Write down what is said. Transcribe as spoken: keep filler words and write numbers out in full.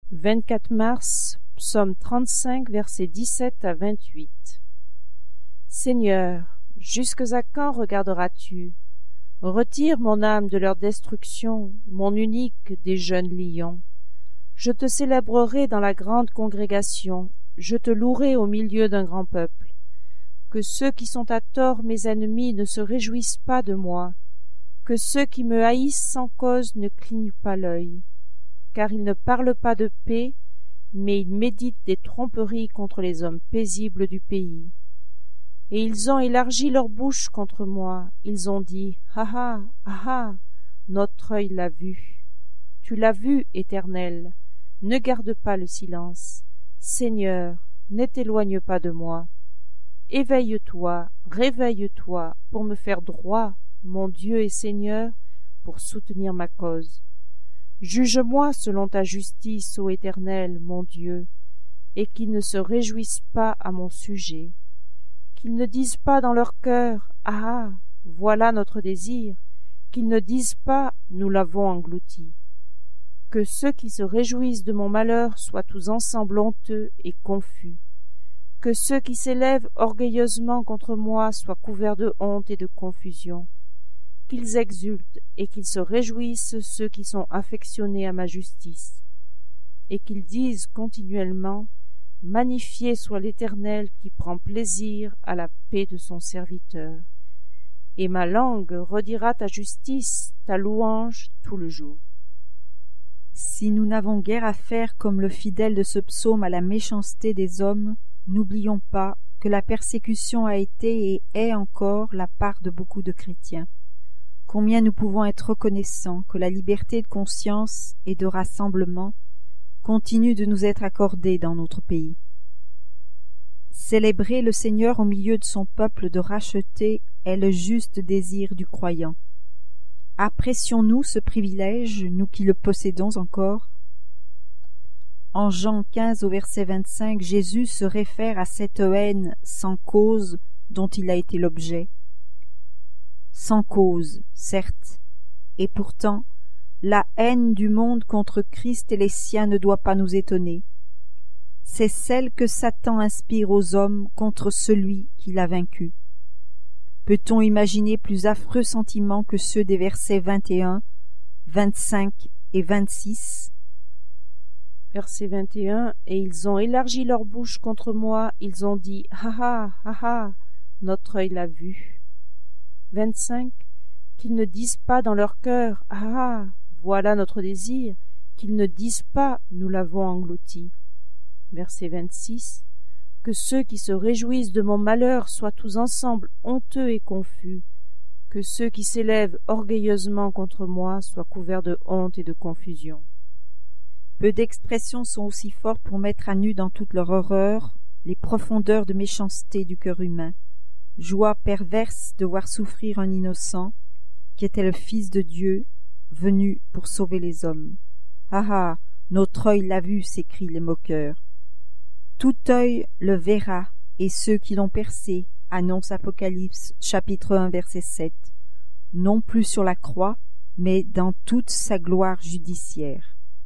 vingt-quatre mars, psaume trente-cinq, versets dix-sept à vingt-huit. Seigneur, jusques à quand regarderas-tu? Retire mon âme de leur destruction, mon unique des jeunes lions. Je te célébrerai dans la grande congrégation, je te louerai au milieu d'un grand peuple. Que ceux qui sont à tort mes ennemis ne se réjouissent pas de moi, que ceux qui me haïssent sans cause ne clignent pas l'œil. Car ils ne parlent pas de paix, mais ils méditent des tromperies contre les hommes paisibles du pays. Et ils ont élargi leur bouche contre moi, ils ont dit « Ah ah, ah ah, notre œil l'a vu. » Tu l'as vu, Éternel, ne garde pas le silence. Seigneur, ne t'éloigne pas de moi. Éveille-toi, réveille-toi, pour me faire droit, mon Dieu et Seigneur, pour soutenir ma cause. Juge-moi selon ta justice, ô Éternel, mon Dieu, et qu'ils ne se réjouissent pas à mon sujet. Qu'ils ne disent pas dans leur cœur « Ah, voilà notre désir », qu'ils ne disent pas « Nous l'avons englouti ». Que ceux qui se réjouissent de mon malheur soient tous ensemble honteux et confus. Que ceux qui s'élèvent orgueilleusement contre moi soient couverts de honte et de confusion. Qu'ils exultent et qu'ils se réjouissent ceux qui sont affectionnés à ma justice. Et qu'ils disent continuellement « Magnifié soit l'Éternel qui prend plaisir à la paix de son serviteur. » Et ma langue redira ta justice, ta louange tout le jour. Si nous n'avons guère à faire comme le fidèle de ce psaume à la méchanceté des hommes, n'oublions pas que la persécution a été et est encore la part de beaucoup de chrétiens. Combien nous pouvons être reconnaissants que la liberté de conscience et de rassemblement continue de nous être accordée dans notre pays. Célébrer le Seigneur au milieu de son peuple de racheté est le juste désir du croyant. Apprécions-nous ce privilège, nous qui le possédons encore? En Jean quinze au verset vingt-cinq, Jésus se réfère à cette haine sans cause dont il a été l'objet. Sans cause, certes, et pourtant, la haine du monde contre Christ et les siens ne doit pas nous étonner. C'est celle que Satan inspire aux hommes contre celui qui l'a vaincu. Peut-on imaginer plus affreux sentiments que ceux des versets vingt et un, vingt-cinq et vingt-six? Verset vingt et un. Et ils ont élargi leur bouche contre moi, ils ont dit « Ah ah, ah ah, notre œil l'a vu. » vingt-cinq. Qu'ils ne disent pas dans leur cœur « Ah ah, voilà notre désir », qu'ils ne disent pas « Nous l'avons englouti. » Verset vingt-six. Que ceux qui se réjouissent de mon malheur soient tous ensemble honteux et confus, que ceux qui s'élèvent orgueilleusement contre moi soient couverts de honte et de confusion. Peu d'expressions sont aussi fortes pour mettre à nu dans toute leur horreur les profondeurs de méchanceté du cœur humain. Joie perverse de voir souffrir un innocent, qui était le Fils de Dieu, venu pour sauver les hommes. Ah ah, notre œil l'a vu, s'écrient les moqueurs. Tout œil le verra, et ceux qui l'ont percé, annonce Apocalypse chapitre un verset sept, non plus sur la croix, mais dans toute sa gloire judiciaire.